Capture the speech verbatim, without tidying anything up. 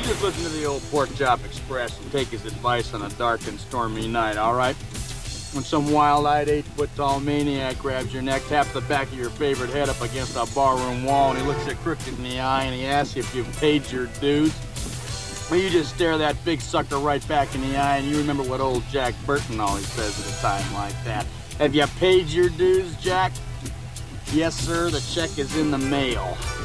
just listen to the old Pork Chop Express and take his advice on a dark and stormy night, all right? When some wild-eyed, eight-foot-tall maniac grabs your neck, taps the back of your favorite head up against a barroom wall, and he looks you crooked in the eye, and he asks you if you've paid your dues, well, you just stare that big sucker right back in the eye, and you remember what old Jack Burton always says at a time like that. Have you paid your dues, Jack? Yes, sir, the check is in the mail.